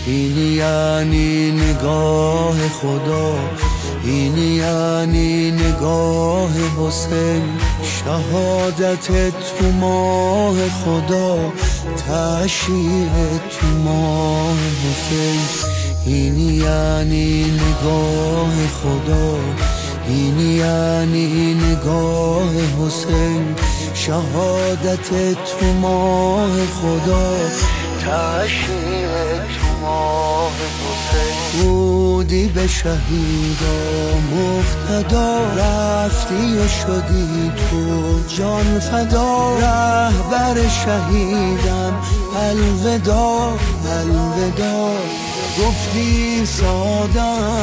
این یعنی نگاه خدا، این یعنی نگاه حسین. شهادت تو ماه خدا، تشییع تو ماه حسین. این یعنی نگاه خدا، این یعنی نگاه حسین. شهادت تو ماه خدا، تشییع تو ماه حسین. بودی به شهیدا مقتدا، رفتی و شدی تو جان فدا. رهبر شهیدم الوداع الوداع. گفتی سعادت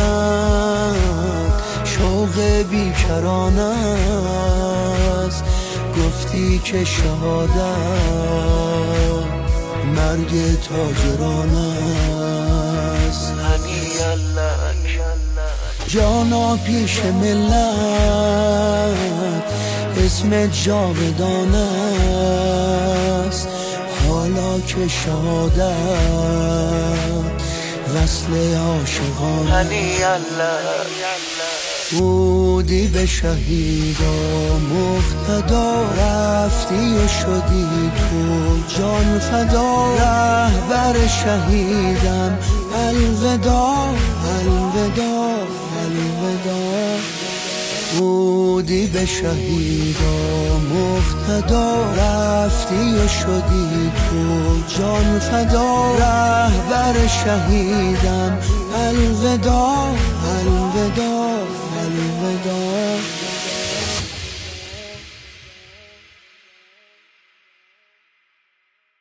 شوق بیکران است، گفتی که شهادت مرگ تاجران است. جانا پیش ملت اسم جاودان است، حالا که شهادت وصل عاشقان. بودی به شهیدا مقتدا، رفتی و شدی تو جان فدا. رهبر شهیدم الوداع الوداع الوداع. بودی به شهیدا مقتدا، رفتی و شدی تو جان فدا. رهبر شهیدم الوداع الوداع الوداع.